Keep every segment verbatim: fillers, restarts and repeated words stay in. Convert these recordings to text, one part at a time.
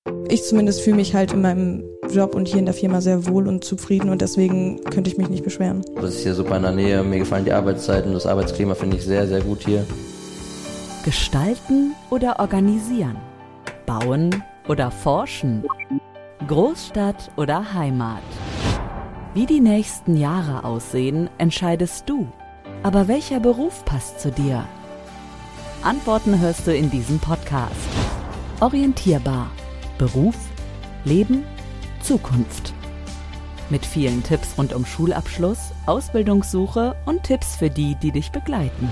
Ich zumindest fühle mich halt in meinem Job und hier in der Firma sehr wohl und zufrieden und deswegen könnte ich mich nicht beschweren. Das ist hier super in der Nähe, mir gefallen die Arbeitszeiten, das Arbeitsklima finde ich sehr, sehr gut hier. Gestalten oder organisieren? Bauen oder forschen? Großstadt oder Heimat? Wie die nächsten Jahre aussehen, entscheidest du. Aber welcher Beruf passt zu dir? Antworten hörst du in diesem Podcast. Orientierbar. Beruf, Leben, Zukunft. Mit vielen Tipps rund um Schulabschluss, Ausbildungssuche und Tipps für die, die dich begleiten.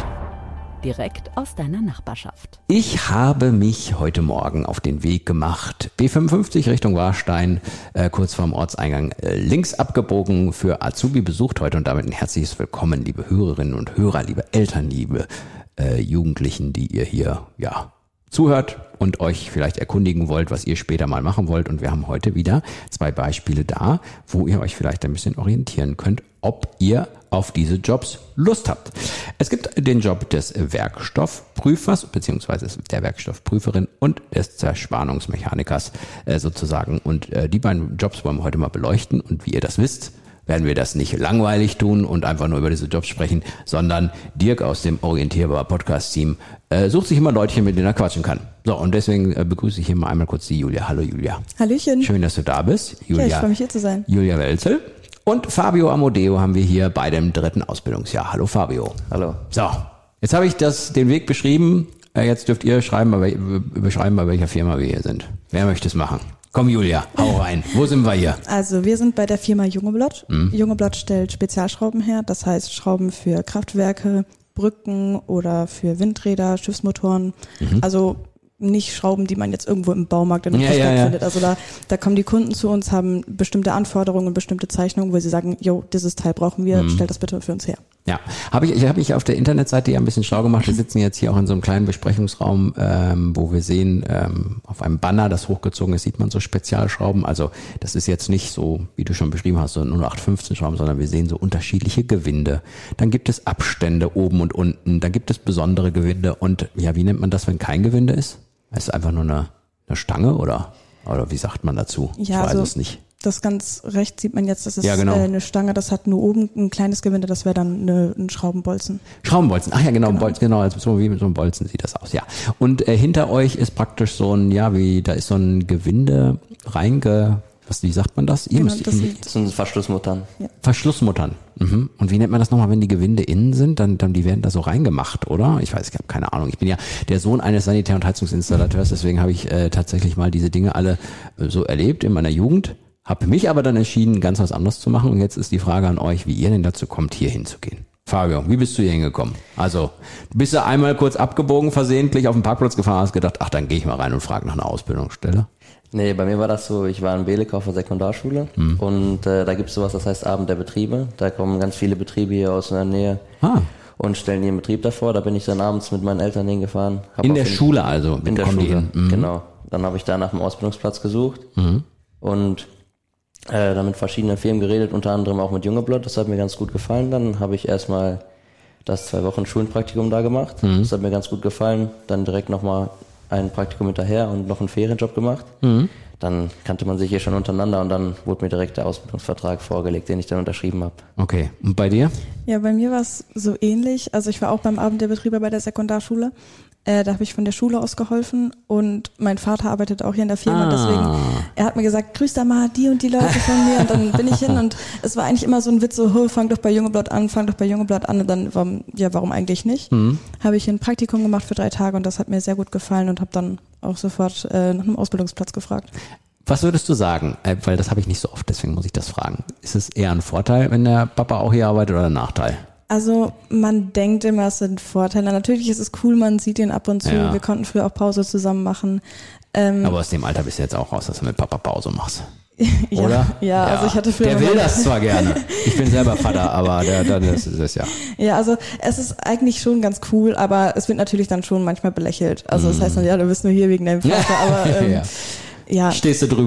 Direkt aus deiner Nachbarschaft. Ich habe mich heute Morgen auf den Weg gemacht. B fünfundfünfzig Richtung Warstein, äh, kurz vorm Ortseingang, äh, links abgebogen für Azubi besucht heute und damit ein herzliches Willkommen, liebe Hörerinnen und Hörer, liebe Eltern, liebe äh, Jugendlichen, die ihr hier, ja, zuhört und euch vielleicht erkundigen wollt, was ihr später mal machen wollt. Und wir haben heute wieder zwei Beispiele da, wo ihr euch vielleicht ein bisschen orientieren könnt, ob ihr auf diese Jobs Lust habt. Es gibt den Job des Werkstoffprüfers beziehungsweise der Werkstoffprüferin und des Zerspannungsmechanikers äh, sozusagen. Und äh, die beiden Jobs wollen wir heute mal beleuchten. Und wie ihr das wisst, werden wir das nicht langweilig tun und einfach nur über diese Jobs sprechen, sondern Dirk aus dem Orientierbar Podcast-Team äh, sucht sich immer Leutchen, mit denen er quatschen kann. So, und deswegen äh, begrüße ich hier mal einmal kurz die Julia. Hallo Julia. Hallöchen. Schön, dass du da bist. Julia, ja, ich freue mich hier zu sein. Julia Welzel. Und Fabio Amodeo haben wir hier bei dem dritten Ausbildungsjahr. Hallo Fabio. Hallo. So, jetzt habe ich das, den Weg beschrieben. Äh, jetzt dürft ihr schreiben, bei, beschreiben, bei welcher Firma wir hier sind. Wer möchte es machen? Komm Julia, hau rein. Wo sind wir hier? Also wir sind bei der Firma Jungeblot. Mhm. Jungeblot stellt Spezialschrauben her, das heißt Schrauben für Kraftwerke, Brücken oder für Windräder, Schiffsmotoren. Mhm. Also nicht Schrauben, die man jetzt irgendwo im Baumarkt in einem ja, Versteck ja, ja. findet. Also da, da kommen die Kunden zu uns, haben bestimmte Anforderungen und bestimmte Zeichnungen, wo sie sagen, jo, dieses Teil brauchen wir, mhm. stellt das bitte für uns her. Ja, habe ich, ich habe mich auf der Internetseite ja ein bisschen schlau gemacht. Wir sitzen jetzt hier auch in so einem kleinen Besprechungsraum, ähm, wo wir sehen, ähm, auf einem Banner, das hochgezogen ist, sieht man so Spezialschrauben. Also das ist jetzt nicht so, wie du schon beschrieben hast, so null acht fünfzehn Schrauben, sondern wir sehen so unterschiedliche Gewinde. Dann gibt es Abstände oben und unten, dann gibt es besondere Gewinde und ja, wie nennt man das, wenn kein Gewinde ist? Ist es einfach nur eine, eine Stange oder, oder wie sagt man dazu? Ja, ich weiß also es nicht. Das ganz rechts sieht man jetzt, das ist ja, genau. äh, eine Stange, das hat nur oben ein kleines Gewinde, das wäre dann eine, ein Schraubenbolzen. Schraubenbolzen, ach ja genau, genau. Bolzen, genau, also so wie mit so einem Bolzen sieht das aus, ja. Und äh, hinter euch ist praktisch so ein, ja, wie, da ist so ein Gewinde reinge, was, wie sagt man das? Ihr Genau, müsst, das, ihr, Das sind Verschlussmuttern. Ja. Verschlussmuttern. Mhm. Und wie nennt man das nochmal, wenn die Gewinde innen sind? Dann, dann die werden da so reingemacht, oder? Ich weiß, ich habe keine Ahnung. Ich bin ja der Sohn eines Sanitär- und Heizungsinstallateurs, deswegen habe ich äh, tatsächlich mal diese Dinge alle äh, so erlebt in meiner Jugend. Habe mich aber dann entschieden, ganz was anderes zu machen. Und jetzt ist die Frage an euch, wie ihr denn dazu kommt, hier hinzugehen. Fabio, wie bist du hier hingekommen? Also, bist du einmal kurz abgebogen, versehentlich auf den Parkplatz gefahren, hast gedacht, ach, dann gehe ich mal rein und frage nach einer Ausbildungsstelle? Nee, bei mir war das so, ich war in Belecke auf der Sekundarschule mhm. und äh, da gibt es sowas, das heißt Abend der Betriebe. Da kommen ganz viele Betriebe hier aus der Nähe ah. und stellen ihren Betrieb davor. Da bin ich dann abends mit meinen Eltern hingefahren. In der Schule also? In der Schule, mhm. genau. Dann habe ich da nach dem Ausbildungsplatz gesucht mhm. und äh, dann mit verschiedenen Firmen geredet, unter anderem auch mit Jungeblot. Das hat mir ganz gut gefallen. Dann habe ich erstmal das zwei Wochen Schulenpraktikum da gemacht. Mhm. Das hat mir ganz gut gefallen. Dann direkt nochmal ein Praktikum hinterher und noch einen Ferienjob gemacht. Mhm. Dann kannte man sich hier schon untereinander und dann wurde mir direkt der Ausbildungsvertrag vorgelegt, den ich dann unterschrieben habe. Okay, und bei dir? Ja, bei mir war es so ähnlich. Also ich war auch beim Abend der Betriebe bei der Sekundarschule. Äh, da habe ich von der Schule aus geholfen und mein Vater arbeitet auch hier in der Firma. Ah. Deswegen, er hat mir gesagt, grüß da mal die und die Leute von mir und dann bin ich hin und es war eigentlich immer so ein Witz, so, oh, fang doch bei Jungeblot an, fang doch bei Jungeblot an und dann, warum, ja, warum eigentlich nicht? Mhm. Habe ich ein Praktikum gemacht für drei Tage und das hat mir sehr gut gefallen und habe dann auch sofort äh, nach einem Ausbildungsplatz gefragt. Was würdest du sagen? Äh, weil das habe ich nicht so oft, deswegen muss ich das fragen. Ist es eher ein Vorteil, wenn der Papa auch hier arbeitet oder ein Nachteil? Also man denkt immer, es sind Vorteile. Natürlich ist es cool, man sieht ihn ab und zu. Ja. Wir konnten früher auch Pause zusammen machen. Ähm, Aber aus dem Alter bist du jetzt auch raus, dass du mit Papa Pause machst. ja, oder? Ja, ja, also ich hatte früher... Der will das zwar gerne. Ich bin selber Vater, aber der, der, das ist es ja. Ja, also es ist eigentlich schon ganz cool, aber es wird natürlich dann schon manchmal belächelt. Also das heißt dann, ja, du bist nur hier wegen deinem Vater, aber... Ähm, ja. Ja. Stehst du drüber?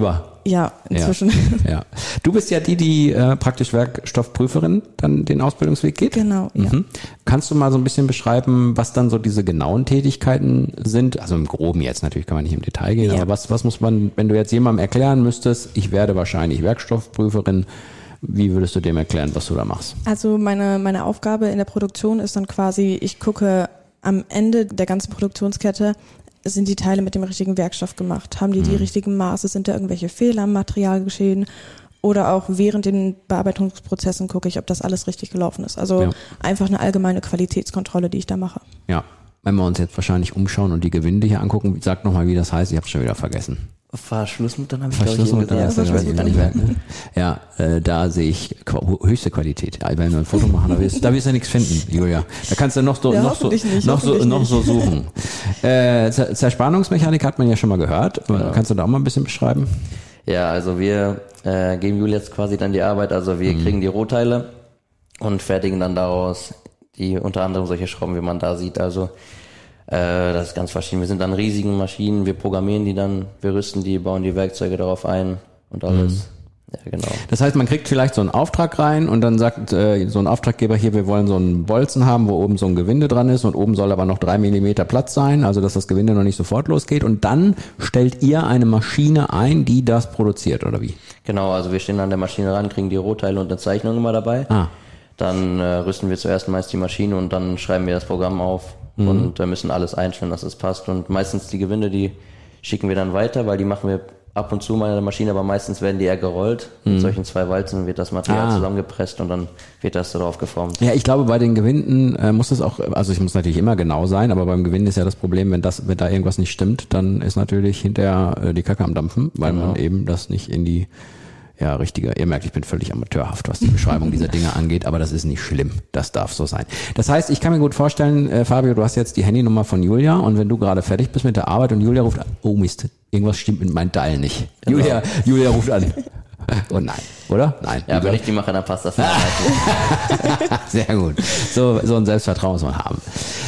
Ja, inzwischen. Ja, ja. Du bist ja die, die äh, praktisch Werkstoffprüferin dann den Ausbildungsweg geht. Genau, ja. Mhm. Kannst du mal so ein bisschen beschreiben, was dann so diese genauen Tätigkeiten sind? Also im Groben jetzt, natürlich kann man nicht im Detail gehen, Ja. aber was, was muss man, wenn du jetzt jemandem erklären müsstest, ich werde wahrscheinlich Werkstoffprüferin, wie würdest du dem erklären, was du da machst? Also meine, meine Aufgabe in der Produktion ist dann quasi, ich gucke am Ende der ganzen Produktionskette, sind die Teile mit dem richtigen Werkstoff gemacht? Haben die die richtigen Maße? Sind da irgendwelche Fehler am Material geschehen? Oder auch während den Bearbeitungsprozessen gucke ich, ob das alles richtig gelaufen ist. Also Ja. einfach eine allgemeine Qualitätskontrolle, die ich da mache. Ja, wenn wir uns jetzt wahrscheinlich umschauen und die Gewinde hier angucken, sag nochmal, wie das heißt, ich habe es schon wieder vergessen. Verschlussmuttern habe ich, glaube ich, Verschlussung eben und dann gesagt. hast du Ich weiß gleich gar nicht mehr. ne? Ja, äh, da sehe ich qua- höchste Qualität. Ja, wenn wir ein Foto machen, da wirst, da wirst du nichts finden, Julia. Da kannst du noch so, Ja, noch so, hoffentlich nicht, noch so, hoffentlich noch so suchen. Äh, Zer- Zerspannungsmechanik hat man ja schon mal gehört. Genau. Kannst du da auch mal ein bisschen beschreiben? Ja, also wir äh, geben Julia jetzt quasi dann die Arbeit, also wir kriegen die Rohteile und fertigen dann daraus die unter anderem solche Schrauben, wie man da sieht. Also äh, das ist ganz verschieden. Wir sind an riesigen Maschinen, wir programmieren die dann, wir rüsten die, bauen die Werkzeuge darauf ein und alles. Ja, genau. Das heißt, man kriegt vielleicht so einen Auftrag rein und dann sagt äh, so ein Auftraggeber hier, wir wollen so einen Bolzen haben, wo oben so ein Gewinde dran ist und oben soll aber noch drei Millimeter Platz sein, also dass das Gewinde noch nicht sofort losgeht und dann stellt ihr eine Maschine ein, die das produziert, oder wie? Genau, also wir stehen an der Maschine ran, kriegen die Rohteile und eine Zeichnung immer dabei. Ah. Dann äh, rüsten wir zuerst meist die Maschine und dann schreiben wir das Programm auf Mhm. und äh, müssen alles einstellen, dass es passt. Und meistens die Gewinde, die schicken wir dann weiter, weil die machen wir ab und zu mal in der Maschine, aber meistens werden die eher gerollt. Mit solchen zwei Walzen wird das Material Ah. zusammengepresst und dann wird das darauf geformt. Ja, ich glaube, bei den Gewinden äh, muss es auch, also ich muss natürlich immer genau sein, aber beim Gewinn ist ja das Problem, wenn das, wenn da irgendwas nicht stimmt, dann ist natürlich hinterher äh, die Kacke am Dampfen, weil man eben das nicht in die ja, richtige, ihr merkt, ich bin völlig amateurhaft, was die Beschreibung dieser Dinge angeht, aber das ist nicht schlimm. Das darf so sein. Das heißt, ich kann mir gut vorstellen, äh, Fabio, du hast jetzt die Handynummer von Julia und wenn du gerade fertig bist mit der Arbeit und Julia ruft an, oh Mist, irgendwas stimmt mit meinem Teil nicht. Genau. Julia, Julia ruft an. Oh nein, oder? Nein. Ja, wenn ich die mache, dann passt das nicht. Sehr gut. So, so ein Selbstvertrauen muss man haben.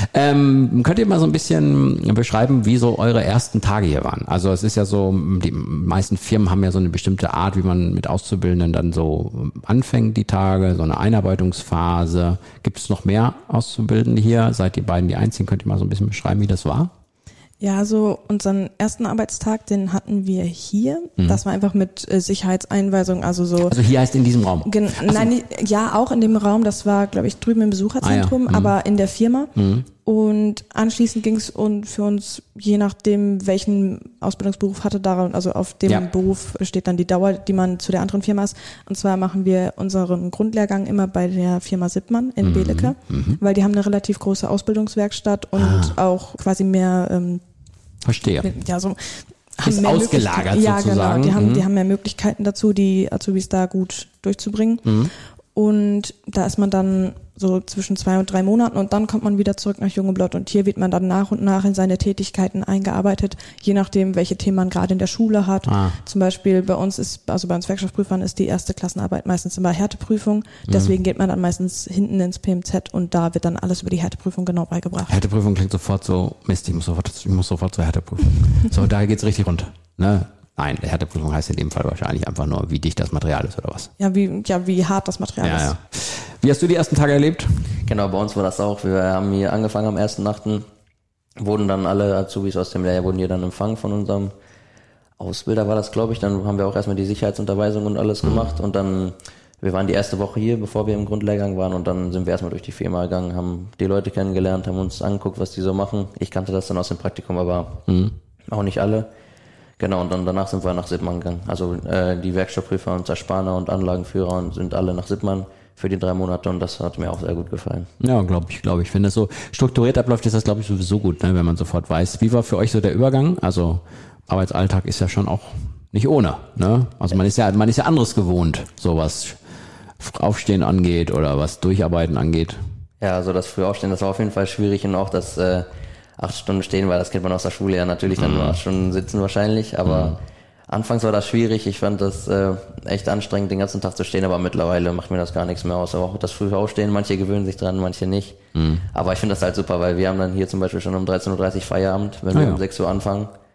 Ähm, könnt ihr mal so ein bisschen beschreiben, wie so eure ersten Tage hier waren? Also es ist ja so, die meisten Firmen haben ja so eine bestimmte Art, wie man mit Auszubildenden dann so anfängt, die Tage, so eine Einarbeitungsphase. Gibt es noch mehr Auszubildende hier? Seid ihr beiden die Einzigen? Könnt ihr mal so ein bisschen beschreiben, wie das war? Ja, so unseren ersten Arbeitstag, den hatten wir hier. Mhm. Das war einfach mit äh, Sicherheitseinweisung, also so. Also hier heißt in diesem Raum. Gen nein, ja, auch in dem Raum, das war, glaube ich, drüben im Besucherzentrum, Ah, ja. Mhm. aber in der Firma. Mhm. Und anschließend ging es für uns, je nachdem, welchen Ausbildungsberuf hatte, daran, also auf dem Ja. Beruf steht dann die Dauer, die man zu der anderen Firma ist. Und zwar machen wir unseren Grundlehrgang immer bei der Firma Sippmann in Mhm. Belecke, Mhm. weil die haben eine relativ große Ausbildungswerkstatt und Ah. auch quasi mehr, ähm, Verstehe. ja, so Ist mehr ausgelagert Möglichkeiten- ja, sozusagen. genau. Die haben, Mhm. die haben mehr Möglichkeiten dazu, die Azubis da gut durchzubringen. Mhm. Und da ist man dann so zwischen zwei und drei Monaten und dann kommt man wieder zurück nach Jungeblatt und hier wird man dann nach und nach in seine Tätigkeiten eingearbeitet, je nachdem, welche Themen man gerade in der Schule hat. Ah. Zum Beispiel bei uns ist, also bei uns Werkstoffprüfern ist die erste Klassenarbeit meistens immer Härteprüfung. Deswegen geht man dann meistens hinten ins P M Z und da wird dann alles über die Härteprüfung genau beigebracht. Härteprüfung klingt sofort so, Mist, ich muss sofort, ich muss sofort zur Härteprüfung. So, da geht's richtig runter. Ne? Nein, Härteprüfung heißt in dem Fall wahrscheinlich einfach nur, wie dicht das Material ist oder was. Ja, wie, ja, wie hart das Material Ja, ist. ja. Wie hast du die ersten Tage erlebt? Genau, bei uns war das auch. Wir haben hier angefangen am ersten Achten wurden dann alle Azubis aus dem Lehrjahr, wurden hier dann empfangen von unserem Ausbilder, war das, glaube ich. Dann haben wir auch erstmal die Sicherheitsunterweisung und alles gemacht und dann, wir waren die erste Woche hier, bevor wir im Grundlehrgang waren und dann sind wir erstmal durch die Firma gegangen, haben die Leute kennengelernt, haben uns angeguckt, was die so machen. Ich kannte das dann aus dem Praktikum, aber Mhm. auch nicht alle. Genau, und dann danach sind wir nach Sippmann gegangen. Also äh, die Werkstoffprüfer und Zerspaner und Anlagenführer und sind alle nach Sippmann für die drei Monate und das hat mir auch sehr gut gefallen. Ja, glaube ich, glaube ich. Wenn das so strukturiert abläuft, ist das, glaube ich, sowieso gut, ne, wenn man sofort weiß. Wie war für euch so der Übergang? Also Arbeitsalltag ist ja schon auch nicht ohne, ne? Also man ist ja, man ist ja anderes gewohnt, so was Aufstehen angeht oder was Durcharbeiten angeht. Ja, also das Frühaufstehen, das war auf jeden Fall schwierig und auch das äh, acht Stunden stehen, weil das kennt man aus der Schule ja natürlich dann nur acht Stunden sitzen wahrscheinlich, aber mhm. anfangs war das schwierig, ich fand das äh, echt anstrengend, den ganzen Tag zu stehen, aber mittlerweile macht mir das gar nichts mehr aus, aber auch das frühe Aufstehen, manche gewöhnen sich dran, manche nicht, mhm. aber ich finde das halt super, weil wir haben dann hier zum Beispiel schon um dreizehn Uhr dreißig Feierabend, wenn ah, wir ja. um sechs Uhr anfangen,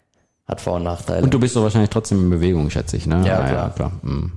hat Vor- und Nachteile. Und du bist so wahrscheinlich trotzdem in Bewegung, schätze ich, ne? Ja, ah, klar. Ja, klar. Mhm.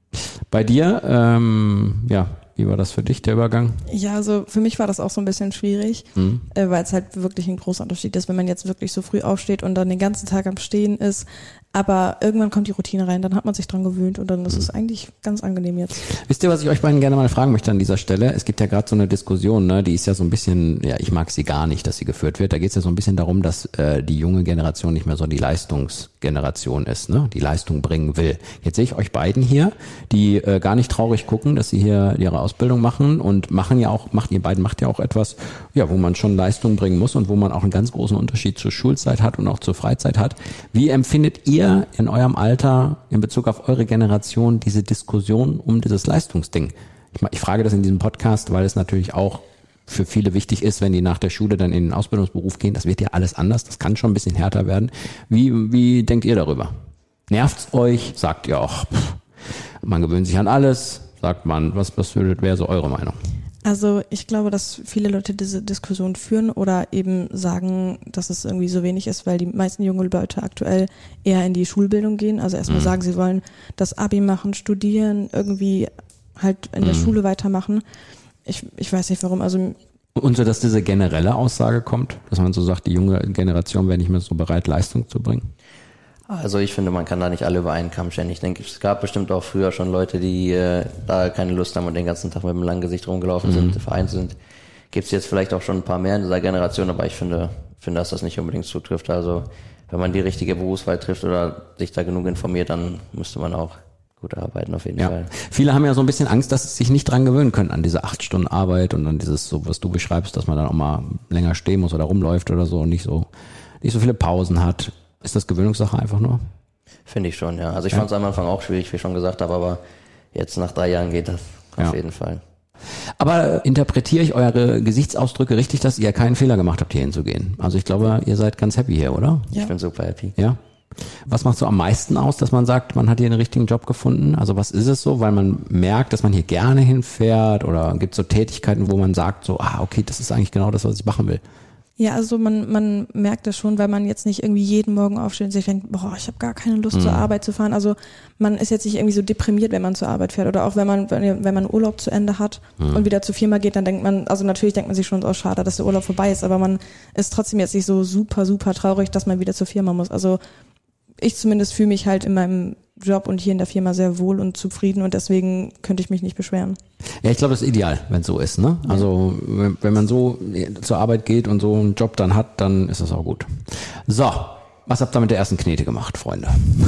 Bei dir, ähm, ja, wie war das für dich, der Übergang? Ja, also für mich war das auch so ein bisschen schwierig, Mhm. äh, weil es halt wirklich ein großer Unterschied ist, wenn man jetzt wirklich so früh aufsteht und dann den ganzen Tag am Stehen ist. Aber irgendwann kommt die Routine rein, dann hat man sich dran gewöhnt und dann ist es eigentlich ganz angenehm jetzt. Wisst ihr, was ich euch beiden gerne mal fragen möchte an dieser Stelle? Es gibt ja gerade so eine Diskussion, ne, die ist ja so ein bisschen, ja, ich mag sie gar nicht, dass sie geführt wird. Da geht es ja so ein bisschen darum, dass äh, die junge Generation nicht mehr so die Leistungsgeneration ist, ne, die Leistung bringen will. Jetzt sehe ich euch beiden hier, die äh, gar nicht traurig gucken, dass sie hier ihre Ausbildung machen und machen ja auch, macht ihr beiden macht ja auch etwas, ja, wo man schon Leistung bringen muss und wo man auch einen ganz großen Unterschied zur Schulzeit hat und auch zur Freizeit hat. Wie empfindet ihr in eurem Alter in Bezug auf eure Generation diese Diskussion um dieses Leistungsding? Ich, ich frage das in diesem Podcast, weil es natürlich auch für viele wichtig ist, wenn die nach der Schule dann in den Ausbildungsberuf gehen. Das wird ja alles anders. Das kann schon ein bisschen härter werden. Wie, wie denkt ihr darüber? Nervt's euch? Sagt ihr auch, pff, man gewöhnt sich an alles? Sagt man, was, was wäre so eure Meinung? Also ich glaube, dass viele Leute diese Diskussion führen oder eben sagen, dass es irgendwie so wenig ist, weil die meisten jungen Leute aktuell eher in die Schulbildung gehen. Also erstmal mhm. sagen, sie wollen das Abi machen, studieren, irgendwie halt in der mhm. Schule weitermachen. Ich, ich weiß nicht warum. Also Und so, dass diese generelle Aussage kommt, dass man so sagt, die junge Generation wäre nicht mehr so bereit, Leistung zu bringen? Also ich finde, man kann da nicht alle über einen Kamm scheren. Ich denke, es gab bestimmt auch früher schon Leute, die äh, da keine Lust haben und den ganzen Tag mit einem langen Gesicht rumgelaufen mhm. sind, vereint sind. Gibt es jetzt vielleicht auch schon ein paar mehr in dieser Generation, aber ich finde, finde, dass das nicht unbedingt zutrifft. Also wenn man die richtige Berufswahl trifft oder sich da genug informiert, dann müsste man auch gut arbeiten auf jeden ja. Fall. Viele haben ja so ein bisschen Angst, dass sie sich nicht dran gewöhnen können an diese acht Stunden Arbeit und an dieses, so was du beschreibst, dass man dann auch mal länger stehen muss oder rumläuft oder so und nicht so, nicht so viele Pausen hat. Ist das Gewöhnungssache einfach nur? Finde ich schon, ja. Also ich ja. fand es am Anfang auch schwierig, wie ich schon gesagt habe, aber jetzt nach drei Jahren geht das ja. auf jeden Fall. Aber interpretiere ich eure Gesichtsausdrücke richtig, dass ihr keinen Fehler gemacht habt, hier hinzugehen? Also ich glaube, ihr seid ganz happy hier, oder? Ja. Ich bin super happy. Ja. Was macht so am meisten aus, dass man sagt, man hat hier einen richtigen Job gefunden? Also was ist es so, weil man merkt, dass man hier gerne hinfährt oder gibt es so Tätigkeiten, wo man sagt so, ah, okay, das ist eigentlich genau das, was ich machen will? Ja, also man man merkt das schon, weil man jetzt nicht irgendwie jeden Morgen aufsteht und sich denkt, boah, ich habe gar keine Lust mhm. zur Arbeit zu fahren. Also man ist jetzt nicht irgendwie so deprimiert, wenn man zur Arbeit fährt oder auch wenn man wenn, wenn man Urlaub zu Ende hat mhm. und wieder zur Firma geht, dann denkt man, also natürlich denkt man sich schon, oh schade, dass der Urlaub vorbei ist, aber man ist trotzdem jetzt nicht so super super traurig, dass man wieder zur Firma muss. Also ich zumindest fühle mich halt in meinem Job und hier in der Firma sehr wohl und zufrieden und deswegen könnte ich mich nicht beschweren. Ja, ich glaube, das ist ideal, wenn es so ist, ne? Ja. Also wenn, wenn man so zur Arbeit geht und so einen Job dann hat, dann ist das auch gut. So, was habt ihr mit der ersten Knete gemacht, Freunde?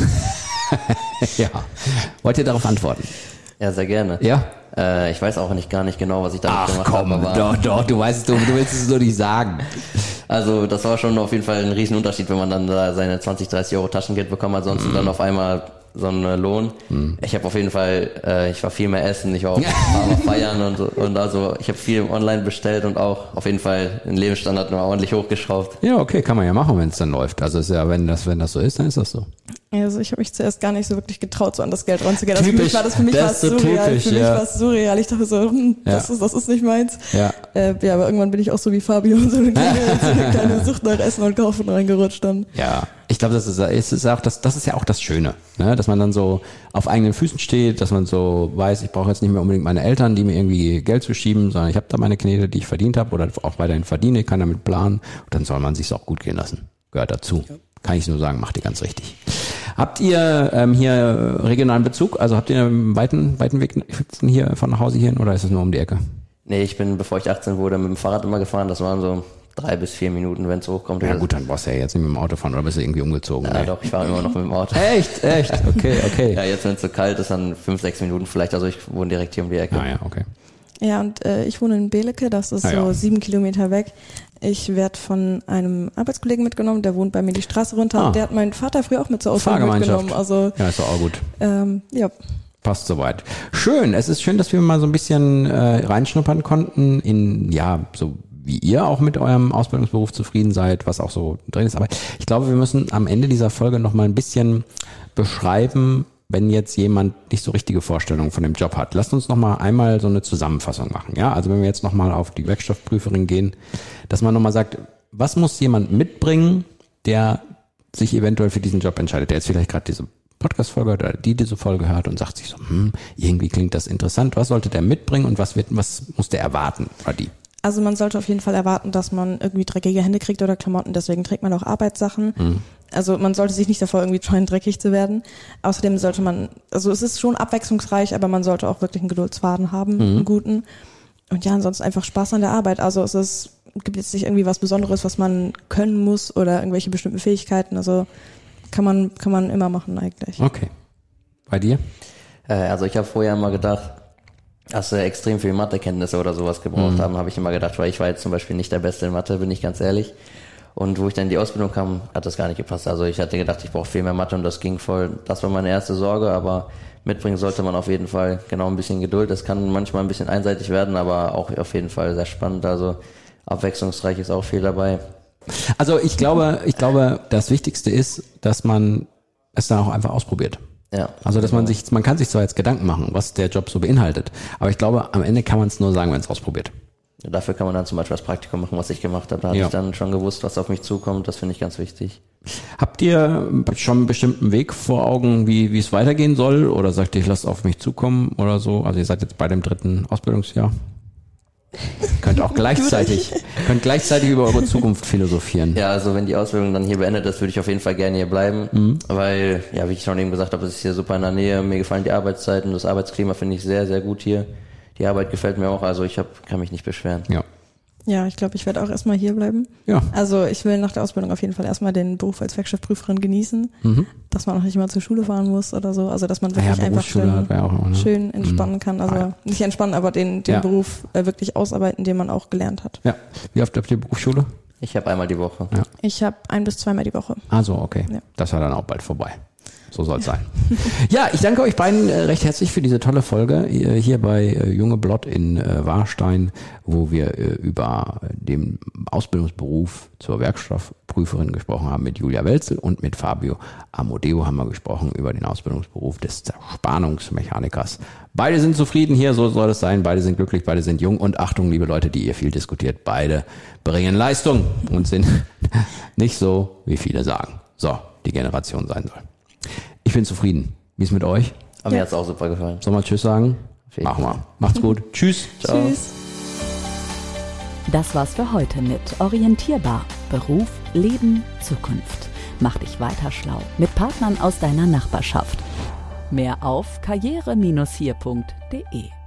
ja. Wollt ihr darauf antworten? Ja, sehr gerne. Ja? Äh, ich weiß auch nicht gar nicht genau, was ich damit Ach, gemacht komm, habe. Doch, doch, du weißt es, du, du willst es nur nicht sagen. Also das war schon auf jeden Fall ein Riesenunterschied, wenn man dann da seine zwanzig, dreißig Euro Taschengeld bekommen hat, sonst mm. dann auf einmal so einen Lohn. Mm. Ich habe auf jeden Fall, äh, ich war viel mehr essen, ich war auch mal feiern und und also ich habe viel online bestellt und auch auf jeden Fall den Lebensstandard noch ordentlich hochgeschraubt. Ja, okay, kann man ja machen, wenn es dann läuft. Also ist ja, wenn das wenn das so ist, dann ist das so. Also ich habe mich zuerst gar nicht so wirklich getraut, so an das Geld ranzugehen. Also typisch, für mich war das für mich das war es so surreal. typisch, für mich ja. war es surreal. Ich dachte so, hm, das ja. ist das ist nicht meins. Ja. Äh, ja, aber irgendwann bin ich auch so wie Fabio und so eine kleine, so eine kleine Sucht nach Essen und Kaufen reingerutscht dann. Ja, ich glaube, das ist, es ist auch das, das ist ja auch das Schöne, ne? Dass man dann so auf eigenen Füßen steht, dass man so weiß, ich brauche jetzt nicht mehr unbedingt meine Eltern, die mir irgendwie Geld zu schieben, sondern ich habe da meine Knete, die ich verdient habe oder auch weiterhin verdiene, kann damit planen und dann soll man sich's auch gut gehen lassen. Gehört dazu. Ja. Kann ich nur sagen, macht ihr ganz richtig. Habt ihr ähm, hier regionalen Bezug? Also habt ihr einen weiten, weiten Weg hier von nach Hause hierhin oder ist es nur um die Ecke? Nee, ich bin, bevor ich achtzehn wurde, mit dem Fahrrad immer gefahren. Das waren so drei bis vier Minuten, wenn es hochkommt. Ja gut, dann brauchst du ja jetzt nicht mit dem Auto fahren oder bist du irgendwie umgezogen? Ja nee. doch, ich fahre immer noch mit dem Auto. Echt? Echt? Okay, okay. Ja, jetzt wenn es so kalt ist, dann fünf, sechs Minuten vielleicht. Also ich wohne direkt hier um die Ecke. Ah ja, okay. Ja, und äh, ich wohne in Belecke, das ist ah, so ja. sieben Kilometer weg. Ich werde von einem Arbeitskollegen mitgenommen, der wohnt bei mir die Straße runter. Ah. Und der hat meinen Vater früher auch mit zur Ausbildung mitgenommen. Also, ja, ist doch auch gut. Ähm, ja. Passt soweit. Schön, es ist schön, dass wir mal so ein bisschen äh, reinschnuppern konnten in, ja, so wie ihr auch mit eurem Ausbildungsberuf zufrieden seid, was auch so drin ist. Aber ich glaube, wir müssen am Ende dieser Folge noch mal ein bisschen beschreiben, wenn jetzt jemand nicht so richtige Vorstellungen von dem Job hat. Lasst uns noch mal einmal so eine Zusammenfassung machen. Ja, also wenn wir jetzt noch mal auf die Werkstoffprüferin gehen, dass man noch mal sagt, was muss jemand mitbringen, der sich eventuell für diesen Job entscheidet, der jetzt vielleicht gerade diese Podcast-Folge oder die diese Folge hört und sagt sich so, hm, irgendwie klingt das interessant, was sollte der mitbringen und was wird, was muss der erwarten, oder die? Also man sollte auf jeden Fall erwarten, dass man irgendwie dreckige Hände kriegt oder Klamotten, deswegen trägt man auch Arbeitssachen. Mhm. Also man sollte sich nicht davor irgendwie scheuen, dreckig zu werden. Außerdem sollte man, also es ist schon abwechslungsreich, aber man sollte auch wirklich einen Geduldsfaden haben, mhm. einen guten. Und ja, ansonsten einfach Spaß an der Arbeit. Also es ist, gibt jetzt nicht irgendwie was Besonderes, was man können muss oder irgendwelche bestimmten Fähigkeiten. Also kann man, kann man immer machen eigentlich. Okay. Bei dir? Äh, also ich habe vorher immer gedacht, dass wir extrem viel Mathekenntnisse oder sowas gebraucht mhm. haben, habe ich immer gedacht, weil ich war jetzt zum Beispiel nicht der Beste in Mathe, bin ich ganz ehrlich. Und wo ich dann in die Ausbildung kam, hat das gar nicht gepasst. Also ich hatte gedacht, ich brauche viel mehr Mathe und das ging voll. Das war meine erste Sorge, aber mitbringen sollte man auf jeden Fall genau ein bisschen Geduld. Das kann manchmal ein bisschen einseitig werden, aber auch auf jeden Fall sehr spannend. Also abwechslungsreich ist auch viel dabei. Also ich glaube, ich glaube, das Wichtigste ist, dass man es dann auch einfach ausprobiert. Ja. Also dass man sich, man kann sich zwar jetzt Gedanken machen, was der Job so beinhaltet, aber ich glaube, am Ende kann man es nur sagen, wenn es ausprobiert. Ja, dafür kann man dann zum Beispiel das Praktikum machen, was ich gemacht habe. Da hatte ja. ich dann schon gewusst, was auf mich zukommt. Das finde ich ganz wichtig. Habt ihr schon einen bestimmten Weg vor Augen, wie wie es weitergehen soll? Oder sagt ihr, ich lasse auf mich zukommen oder so? Also ihr seid jetzt bei dem dritten Ausbildungsjahr. Könnt auch gleichzeitig, könnt gleichzeitig über eure Zukunft philosophieren. Ja, also wenn die Ausbildung dann hier beendet ist, würde ich auf jeden Fall gerne hier bleiben, mhm. weil, ja, wie ich schon eben gesagt habe, es ist hier super in der Nähe, mir gefallen die Arbeitszeiten, das Arbeitsklima finde ich sehr, sehr gut hier. Die Arbeit gefällt mir auch, also ich hab, kann mich nicht beschweren. Ja. Ja, ich glaube, ich werde auch erstmal hier bleiben. Ja. Also ich will nach der Ausbildung auf jeden Fall erstmal den Beruf als Werkstattprüferin genießen, mhm. dass man auch nicht immer zur Schule fahren muss oder so. Also dass man wirklich ja, einfach schön, auch immer, ne? schön entspannen mhm. kann. Also ah, ja. nicht entspannen, aber den, den ja. Beruf äh, wirklich ausarbeiten, den man auch gelernt hat. Ja. Wie oft habt ihr Berufsschule? Ich habe einmal die Woche. Ja. Ich habe ein bis zweimal die Woche. Ah so, okay. Ja. Das war dann auch bald vorbei. So soll es sein. Ja, ich danke euch beiden recht herzlich für diese tolle Folge hier bei Junge Blott in Warstein, wo wir über den Ausbildungsberuf zur Werkstattprüferin gesprochen haben mit Julia Welzel und mit Fabio Amodeo haben wir gesprochen über den Ausbildungsberuf des Zerspannungsmechanikers. Beide sind zufrieden hier, so soll es sein. Beide sind glücklich, beide sind jung und Achtung, liebe Leute, die ihr viel diskutiert, beide bringen Leistung und sind nicht so, wie viele sagen. So, die Generation sein soll. Ich bin zufrieden. Wie ist mit euch? Aber mir hat's auch super gefallen. Sollen wir Tschüss sagen? Machen wir. Macht's gut. Tschüss. Ciao. Tschüss. Das war's für heute mit Orientierbar. Beruf, Leben, Zukunft. Mach dich weiter schlau mit Partnern aus deiner Nachbarschaft. Mehr auf karriere Bindestrich hier punkt de.